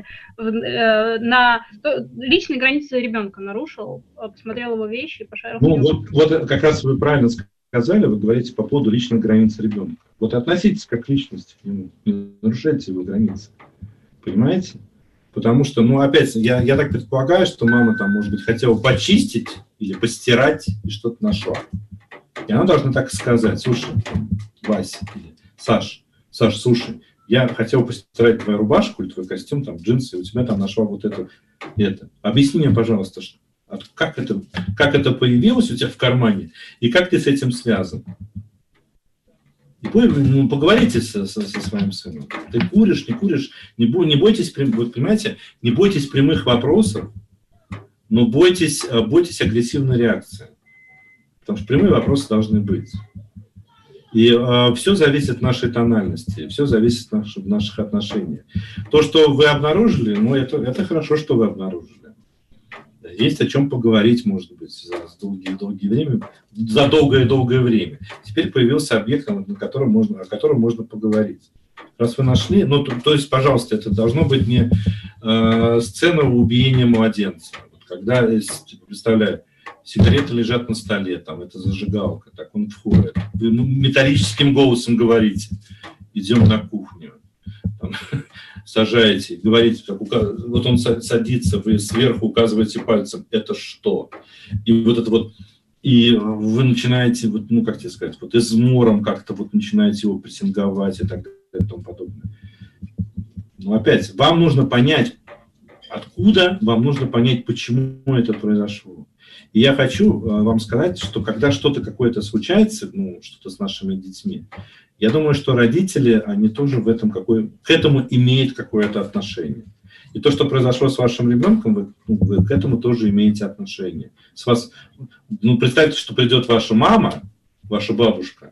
Speaker 4: на личные границы ребенка нарушил, посмотрел его вещи и пошарил.
Speaker 5: Вот как раз вы правильно сказали, вы говорите по поводу личных границ ребенка. Вот относитесь как к личности к нему, не нарушайте его границы. Понимаете? Потому что, опять, я так предполагаю, что мама там, может быть, хотела почистить или постирать и что-то нашла. И она должна так сказать: слушай, Вася или Саш, слушай, я хотел постирать твою рубашку или твой костюм, там, джинсы, и у тебя там нашла вот это. Объясни мне, пожалуйста, как это появилось у тебя в кармане, и как ты с этим связан? И поговорите со своим сыном. Ты куришь, не куришь, не бойтесь, вы понимаете, не бойтесь прямых вопросов, но бойтесь агрессивной реакции. Потому что прямые вопросы должны быть. И все зависит от нашей тональности, все зависит от наших отношений. То, что вы обнаружили, это хорошо, что вы обнаружили. Есть о чем поговорить, может быть, за долгое время. Теперь появился объект, о котором можно поговорить. Раз вы нашли, то есть, пожалуйста, это должно быть не сцена убиения младенца. Когда, представляю, сигареты лежат на столе, там, это зажигалка, так он входит. Вы металлическим голосом говорите: идем на кухню. Там, сажаете, говорите, вот он садится, вы сверху указываете пальцем: это что? И вот это вот, и вы начинаете, как тебе сказать, измором как-то начинаете его прессинговать и так далее и тому подобное. Но опять, вам нужно понять, откуда, вам нужно понять, почему это произошло. И я хочу вам сказать, что когда что-то какое-то случается, что-то с нашими детьми, я думаю, что родители, они тоже к этому имеют какое-то отношение. И то, что произошло с вашим ребенком, вы к этому тоже имеете отношение. Представьте, что придет ваша мама, ваша бабушка,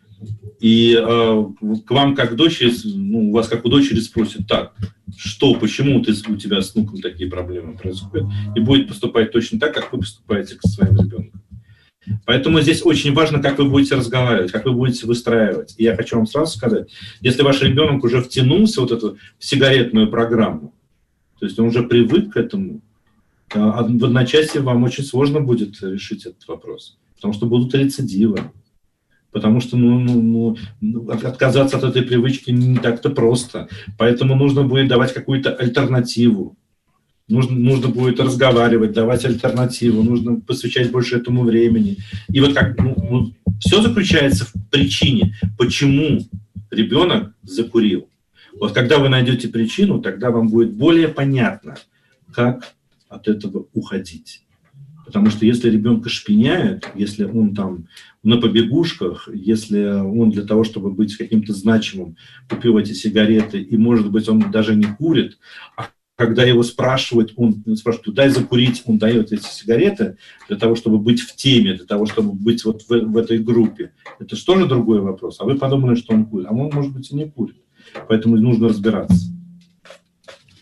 Speaker 5: и к вам как дочери, у вас как у дочери спросят: так, почему у тебя с внуком такие проблемы происходят, и будет поступать точно так, как вы поступаете со своим ребенком. Поэтому здесь очень важно, как вы будете разговаривать, как вы будете выстраивать. И я хочу вам сразу сказать, если ваш ребенок уже втянулся в эту сигаретную программу, то есть он уже привык к этому, в одночасье вам очень сложно будет решить этот вопрос, потому что будут рецидивы. Потому что отказаться от этой привычки не так-то просто. Поэтому нужно будет давать какую-то альтернативу. Нужно будет разговаривать, давать альтернативу, нужно посвящать больше этому времени. И все заключается в причине, почему ребенок закурил. Вот когда вы найдете причину, тогда вам будет более понятно, как от этого уходить. Потому что если ребенка шпиняют, если он там на побегушках, если он для того, чтобы быть каким-то значимым, купил эти сигареты, и, может быть, он даже не курит, а когда его спрашивают, он спрашивает: дай закурить, он дает эти сигареты для того, чтобы быть в теме, для того, чтобы быть в этой группе. Это же тоже другой вопрос. А вы подумали, что он курит. А он, может быть, и не курит. Поэтому нужно разбираться.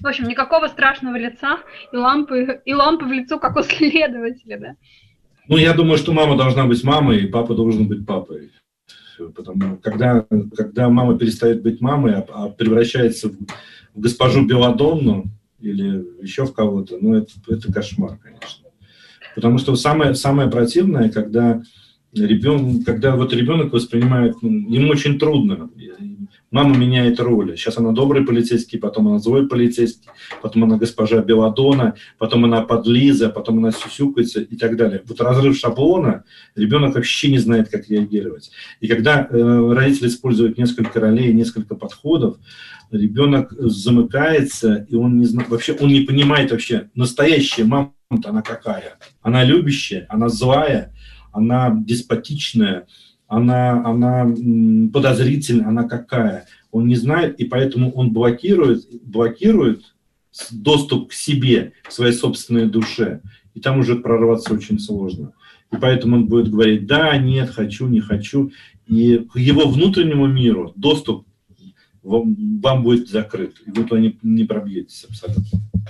Speaker 4: В общем, никакого страшного лица и лампы в лицо, как у следователя, да?
Speaker 5: Ну, я думаю, что мама должна быть мамой, и папа должен быть папой. Потому когда мама перестает быть мамой, а превращается в госпожу Беладонну или еще в кого-то, ну, это кошмар, конечно. Потому что самое противное, когда ребенок воспринимает, ему очень трудно. Мама меняет роли. Сейчас она добрый полицейский, потом она злой полицейский, потом она госпожа Беладонна, потом она подлиза, потом она сюсюкается и так далее. Вот разрыв шаблона, ребенок вообще не знает, как реагировать. И когда родители используют несколько ролей, несколько подходов, ребенок замыкается, и он не знает, вообще он не понимает вообще, настоящая мама-то она какая. Она любящая, она злая, она деспотичная, она подозрительная, она какая. Он не знает, и поэтому он блокирует доступ к себе, к своей собственной душе. И там уже прорваться очень сложно. И поэтому он будет говорить: да, нет, хочу, не хочу. И к его внутреннему миру доступ вам будет закрыт. И вы туда не пробьетесь абсолютно.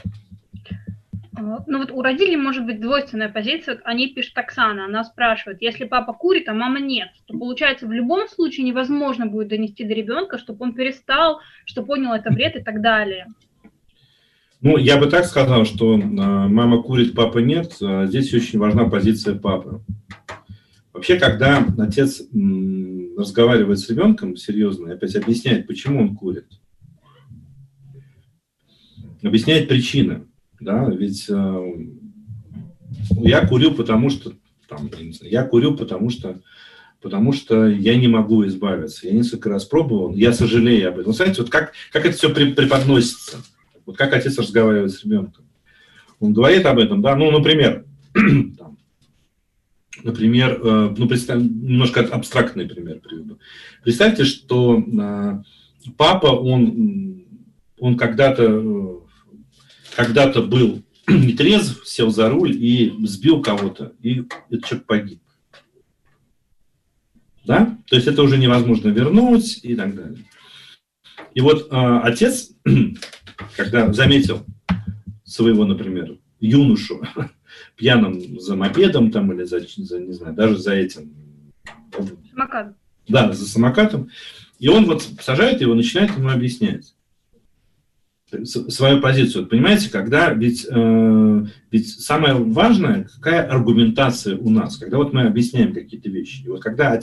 Speaker 4: Ну вот у родителей может быть двойственная позиция. Они пишут Оксана, она спрашивает: если папа курит, а мама нет, то получается в любом случае невозможно будет донести до ребенка, чтобы он перестал, что понял это вред и так далее.
Speaker 5: Ну, я бы так сказал, что мама курит, папа нет. Здесь очень важна позиция папы. Вообще, когда отец разговаривает с ребенком серьезно и опять объясняет, почему он курит, объясняет причины. Да, ведь я курю, потому что я не могу избавиться. Я несколько раз пробовал, я сожалею об этом. Знаете, вот как это все преподносится? Вот как отец разговаривает с ребенком. Он говорит об этом, да, ну, например, немножко абстрактный пример приведу. Представьте, что папа, он когда-то был нетрезв, сел за руль и сбил кого-то, и этот человек погиб. Да? То есть это уже невозможно вернуть и так далее. И вот отец, когда заметил своего, например, юношу пьяным за мопедом там, или за не знаю, даже за этим.
Speaker 4: Самокат.
Speaker 5: Да, за самокатом. И он вот сажает его, начинает ему объяснять свою позицию. Понимаете, когда ведь самое важное, какая аргументация у нас, когда вот мы объясняем какие-то вещи. И вот когда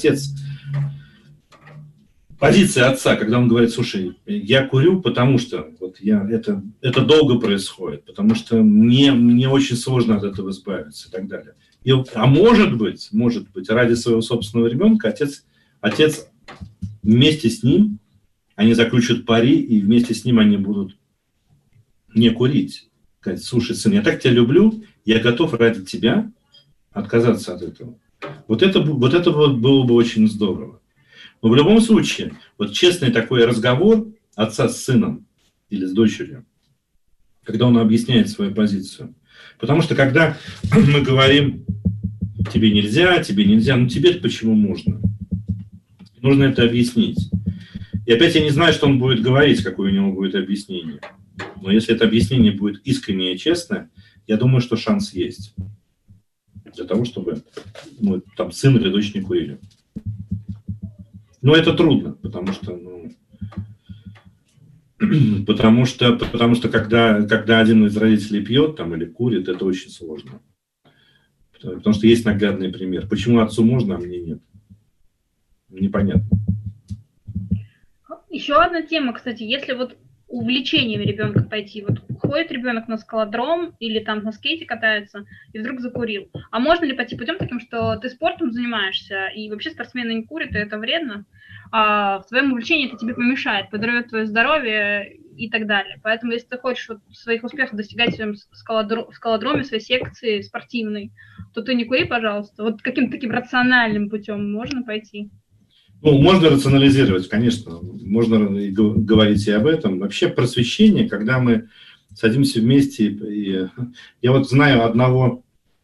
Speaker 5: позиция отца, когда он говорит: слушай, я курю, потому что вот это долго происходит, потому что мне очень сложно от этого избавиться и так далее. А может быть, ради своего собственного ребенка отец вместе с ним, они заключат пари, и вместе с ним они будут не курить. Сказать: слушай, сын, я так тебя люблю, я готов ради тебя отказаться от этого. Вот это было бы очень здорово. Но в любом случае, вот честный такой разговор отца с сыном или с дочерью, когда он объясняет свою позицию. Потому что когда мы говорим: тебе нельзя, ну тебе-то почему можно? Нужно это объяснить. И опять я не знаю, что он будет говорить, какое у него будет объяснение. Но если это объяснение будет искреннее и честное, я думаю, что шанс есть. Для того, чтобы там сын или дочь не курили. Но это трудно, потому что когда один из родителей пьет там, или курит, это очень сложно. Потому что есть наглядный пример. Почему отцу можно, а мне нет? Непонятно.
Speaker 4: Еще одна тема, кстати, если вот увлечением ребенка пойти, вот ходит ребенок на скалодром или там на скейте катается и вдруг закурил. А можно ли пойти путем таким, что ты спортом занимаешься и вообще спортсмены не курят, и это вредно, а в твоем увлечении это тебе помешает, подорвет твое здоровье и так далее. Поэтому если ты хочешь вот своих успехов достигать в своем скалодроме, своей секции спортивной, то ты не кури, пожалуйста. Вот каким-то таким рациональным путем можно пойти.
Speaker 5: Ну, можно рационализировать, конечно, можно говорить и об этом. Вообще просвещение, когда мы садимся вместе, я вот знаю одного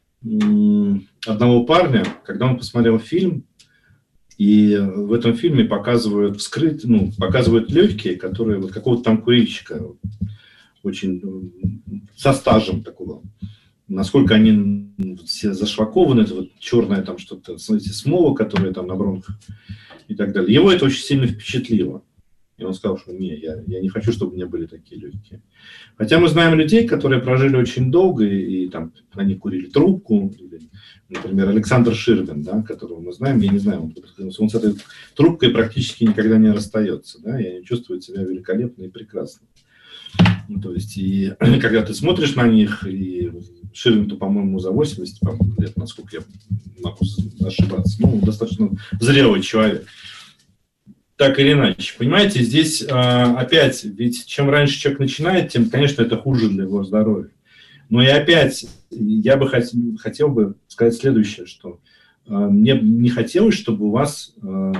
Speaker 5: парня, когда он посмотрел фильм, и в этом фильме показывают показывают легкие, которые вот какого-то там курильщика. очень со стажем такого. Насколько они все зашвакованы, это вот черное там что-то, смотрите, смола, которая там на бронхах и так далее. Его это очень сильно впечатлило. И он сказал, что не, я не хочу, чтобы у меня были такие легкие. Хотя мы знаем людей, которые прожили очень долго, и там они курили трубку. Например, Александр Ширвин, да, которого мы знаем, я не знаю, он с этой трубкой практически никогда не расстается, да, и они чувствуют себя великолепно и прекрасно. Ну, то есть, и когда ты смотришь на них, и Ширвин-то, по-моему, за 80 лет, насколько я могу ошибаться, ну, достаточно зрелый человек. Так или иначе. Понимаете, здесь опять, ведь чем раньше человек начинает, тем, конечно, это хуже для его здоровья. Но и опять, я бы хотел бы сказать следующее, что мне не хотелось, чтобы у вас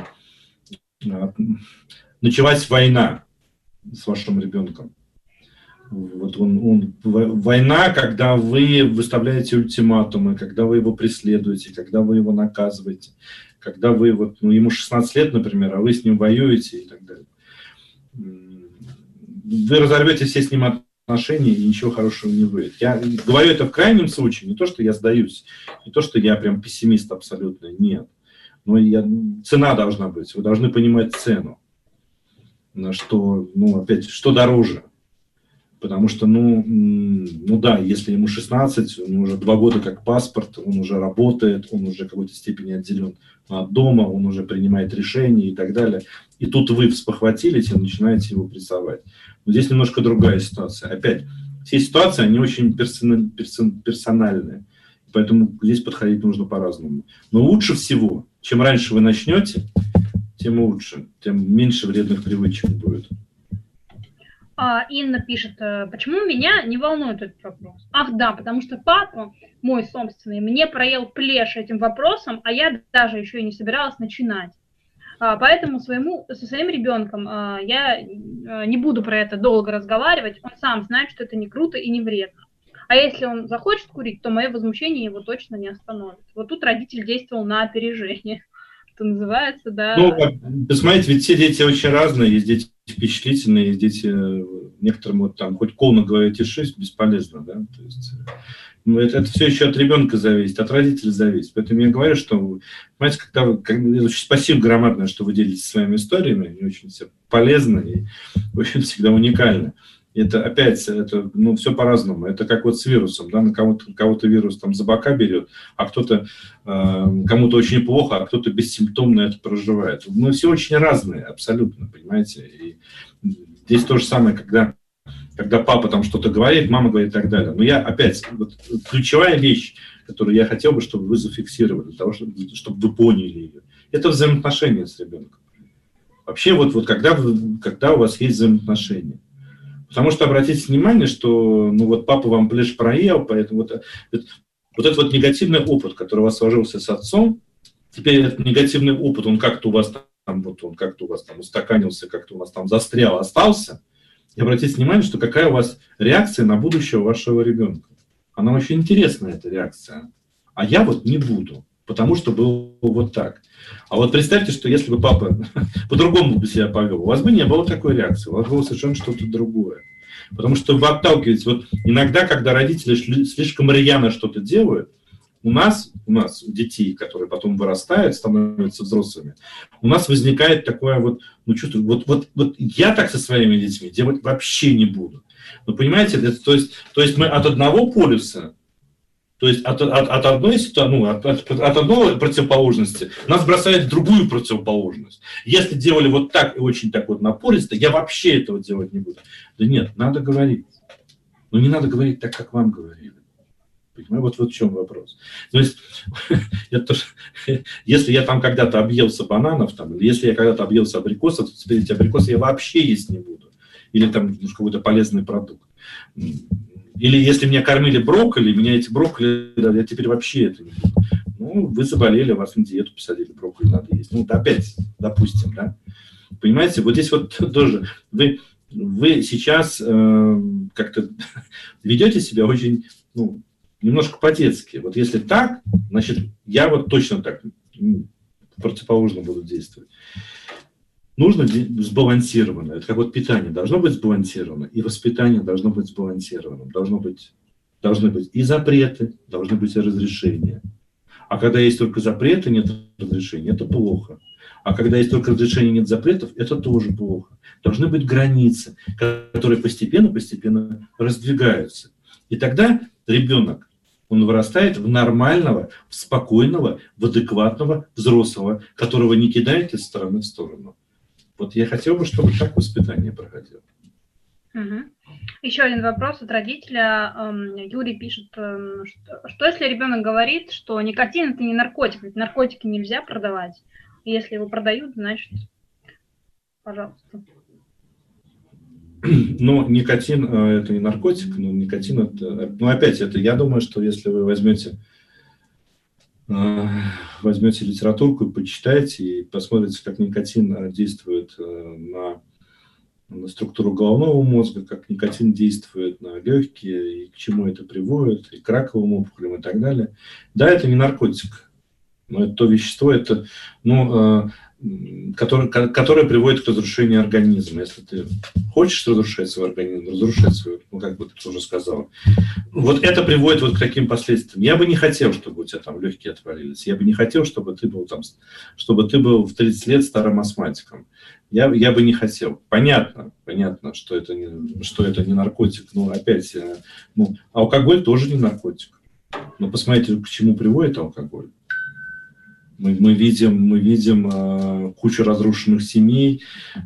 Speaker 5: началась война с вашим ребенком. Вот война, когда вы выставляете ультиматумы, когда вы его преследуете, когда вы его наказываете, когда вы, вот, ну, ему 16 лет, например, а вы с ним воюете и так далее. Вы разорвете все с ним отношения, и ничего хорошего не выйдет. Я говорю это в крайнем случае, не то, что я сдаюсь, не то, что я прям пессимист абсолютно, нет. Но цена должна быть, вы должны понимать цену. На что, ну, опять, что дороже. Потому что, ну да, если ему 16, он уже 2 года как паспорт, он уже работает, он уже в какой-то степени отделен от дома, он уже принимает решения и так далее. И тут вы вспохватились и начинаете его прессовать. Но здесь немножко другая ситуация. Опять, все ситуации, они очень персональные. Поэтому здесь подходить нужно по-разному. Но лучше всего, чем раньше вы начнете, тем лучше, тем меньше вредных привычек будет.
Speaker 4: Инна пишет, почему меня не волнует этот вопрос? Ах да, потому что папа мой собственный мне проел плешь этим вопросом, а я даже еще и не собиралась начинать. Поэтому со своим ребенком я не буду про это долго разговаривать, он сам знает, что это не круто и не вредно. А если он захочет курить, то мое возмущение его точно не остановит. Вот тут родитель действовал на опережение. Что называется, да.
Speaker 5: Ну, посмотрите, ведь все дети очень разные, есть дети впечатлительные, есть дети, некоторым вот там хоть кол на голове тишись, бесполезно, да, то есть, ну, это все еще от ребенка зависит, от родителей зависит, поэтому я говорю, что, понимаете, очень спасибо громадное, что вы делитесь своими историями, они очень все полезны и очень всегда уникальны. Это опять, это, ну, все по-разному. Это как вот с вирусом, да, на кого-то вирус там за бока берет, а кто-то, кому-то очень плохо, а кто-то бессимптомно это проживает. Мы все очень разные, абсолютно, понимаете. И здесь то же самое, когда папа там что-то говорит, мама говорит и так далее. Но я опять, вот, ключевая вещь, которую я хотел бы, чтобы вы зафиксировали, для того, чтобы вы поняли ее, это взаимоотношения с ребенком. Вообще вот когда у вас есть взаимоотношения. Потому что обратите внимание, что ну вот папа вам плешь проел, поэтому вот этот вот негативный опыт, который у вас сложился с отцом, теперь этот негативный опыт, он как-то у вас там устаканился, как-то у вас там застрял, остался. И обратите внимание, что какая у вас реакция на будущего вашего ребенка. Она очень интересная, эта реакция. А я вот не буду, потому что было вот так. А вот представьте, что если бы папа по-другому бы себя повел, у вас бы не было такой реакции, у вас было совершенно что-то другое. Потому что вы отталкиваетесь. Вот иногда, когда родители слишком рьяно что-то делают, у нас, у детей, которые потом вырастают, становятся взрослыми, у нас возникает такое вот, ну, чувство, вот я так со своими детьми делать вообще не буду. Вы понимаете, то есть мы от одного полюса, то есть от одной ситуации, ну, от одной противоположности нас бросает в другую противоположность. Если делали вот так и очень так вот напористо, я вообще этого делать не буду. Да нет, надо говорить. Но не надо говорить так, как вам говорили. Понимаете, вот в чем вопрос. То есть, если я там когда-то объелся бананов, там, или если я когда-то объелся абрикосов, то теперь эти абрикосы я вообще есть не буду. Или там какой-то полезный продукт. Или если меня кормили брокколи, меня эти брокколи, да, я теперь вообще это не буду. Ну, вы заболели, вас на диету посадили, брокколи надо есть. Ну, опять, допустим, да. Понимаете, вот здесь вот тоже вы сейчас как-то ведете себя очень, ну, немножко по-детски. Вот если так, значит, я вот точно так противоположно буду действовать. нужно сбалансированное. Это как вот питание должно быть сбалансировано, и воспитание должно быть сбалансированным. Должны быть и запреты, должны быть и разрешения. А когда есть только запреты, нет разрешения, это плохо. А когда есть только разрешения, нет запретов, это тоже плохо. Должны быть границы, которые постепенно раздвигаются. И тогда ребенок, он вырастает в нормального, в спокойного, в адекватного взрослого, которого не кидает из стороны в сторону. Вот я хотел бы, чтобы так воспитание проходило.
Speaker 4: Угу. Еще один вопрос от родителя. Юрий пишет, что если ребенок говорит, что никотин – это не наркотик, ведь наркотики нельзя продавать. Если его продают, значит, пожалуйста.
Speaker 5: Ну, никотин – это не наркотик, но никотин – это… Ну, опять, это я думаю, что если вы возьмете литературку и почитаете, и посмотрите, как никотин действует на структуру головного мозга, как никотин действует на легкие, и к чему это приводит, и к раковым опухолям и так далее. Да, это не наркотик, но это то вещество, это, которое приводит к разрушению организма. Если ты хочешь разрушать свой организм, разрушать свой, как бы ты уже сказал. Вот это приводит вот к таким последствиям. Я бы не хотел, чтобы у тебя там легкие отвалились. Я бы не хотел, чтобы ты был в 30 лет старым астматиком. Я бы не хотел. Понятно, что это не наркотик. Но опять, алкоголь тоже не наркотик. Но посмотрите, к чему приводит алкоголь. Мы видим кучу разрушенных семей.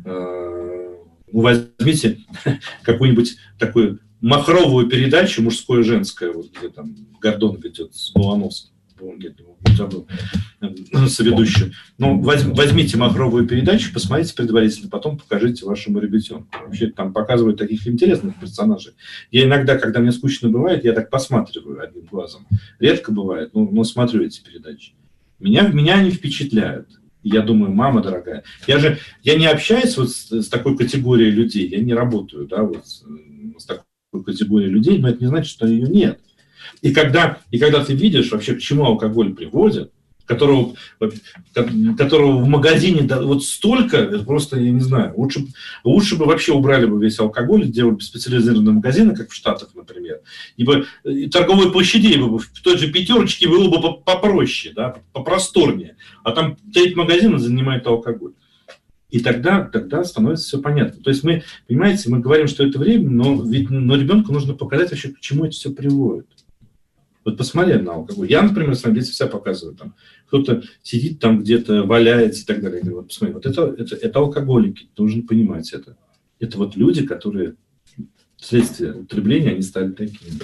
Speaker 5: Возьмите какую-нибудь такую махровую передачу, мужское и женское, вот где там Гордон ведет с Балановским. Забыл, соведущую. Ну, возьмите махровую передачу, посмотрите предварительно, потом покажите вашему ребятенку. Вообще там показывают таких интересных персонажей. Я иногда, когда мне скучно бывает, я так посматриваю одним глазом. Редко бывает, но смотрю эти передачи. Меня они впечатляют. Я думаю, мама дорогая, я не общаюсь вот с такой категорией людей, я не работаю, да, вот с такой категорией людей, но это не значит, что ее нет. И когда ты видишь вообще, к чему алкоголь приводит, которого в магазине вот столько, это просто, я не знаю, лучше бы вообще убрали бы весь алкоголь, делали бы специализированные магазины, как в Штатах, например, и торговые площади в той же Пятерочке было бы попроще, да, попросторнее, а там треть магазина занимает алкоголь. И тогда становится все понятно. То есть мы говорим, что это время, но ребенку нужно показать вообще, к чему это все приводит. Вот посмотри на алкоголь. Я, например, своим детям всегда показываю. Там, кто-то сидит там где-то, валяется и так далее. Я говорю, вот посмотри, вот это алкоголики. Ты должен понимать это. Это вот люди, которые вследствие употребления, они стали такими.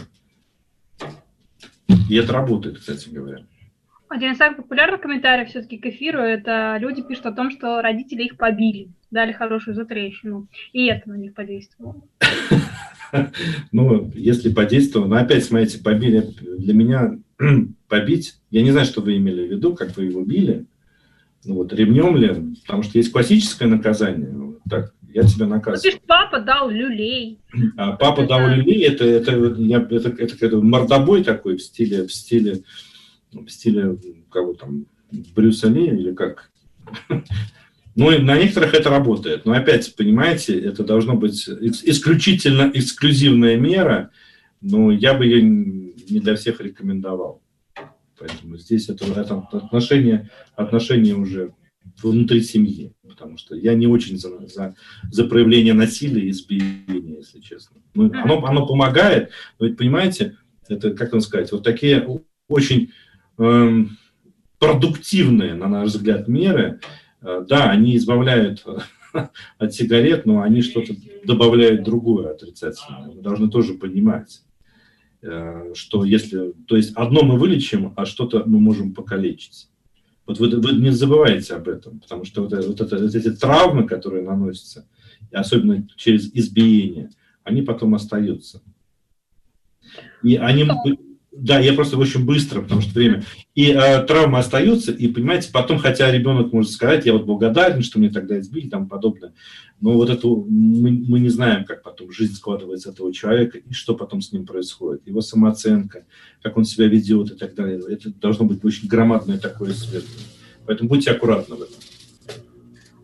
Speaker 5: И это работает, кстати говоря.
Speaker 4: Один из самых популярных комментариев все-таки к эфиру, это люди пишут о том, что родители их побили, дали хорошую затрещину. И это на них подействовало.
Speaker 5: Ну, если подействовало, но опять, смотрите, побили, для меня побить, я не знаю, что вы имели в виду, как вы его били, вот, ремнем ли, потому что есть классическое наказание, вот так, я тебя наказываю.
Speaker 4: Ну, папа дал люлей.
Speaker 5: Папа дал люлей, это мордобой такой в стиле кого там, Брюса Ли или как. Ну, и на некоторых это работает. Но опять, понимаете, это должно быть исключительно эксклюзивная мера, но я бы ее не для всех рекомендовал. Поэтому здесь это отношения уже внутри семьи. Потому что я не очень за проявление насилия и избиения, если честно. Ну, оно помогает, но ведь, понимаете, это, как вам сказать, вот такие очень продуктивные, на наш взгляд, меры. Да, они избавляют от сигарет, но они что-то добавляют другое отрицательное. Мы должны тоже понимать, что то есть одно мы вылечим, а что-то мы можем покалечить. Вот вы не забывайте об этом, потому что вот эти травмы, которые наносятся, особенно через избиение, они потом остаются. И они... Да, я просто очень быстро, потому что время. И травма остается, и, понимаете, потом, хотя ребенок может сказать, я вот благодарен, что мне тогда избили, и тому подобное, но вот это мы не знаем, как потом жизнь складывается этого человека, и что потом с ним происходит, его самооценка, как он себя ведет и так далее. Это должно быть очень громадное такое исследование. Поэтому будьте аккуратны в этом.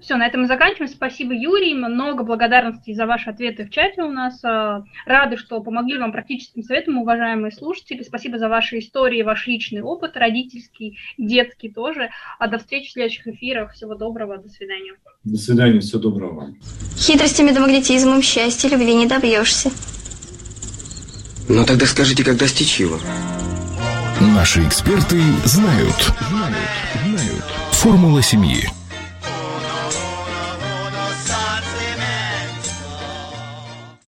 Speaker 4: Все, на этом мы заканчиваем. Спасибо, Юрий. Много благодарностей за ваши ответы в чате у нас. Рады, что помогли вам практическим советом, уважаемые слушатели. Спасибо за ваши истории, ваш личный опыт, родительский, детский тоже. А до встречи в следующих эфирах. Всего доброго. До свидания.
Speaker 5: До свидания. Всего доброго вам.
Speaker 1: Хитростями да магнетизмом счастья любви не добьешься.
Speaker 2: Ну тогда скажите, как достичь его?
Speaker 3: Наши эксперты знают. Формула семьи.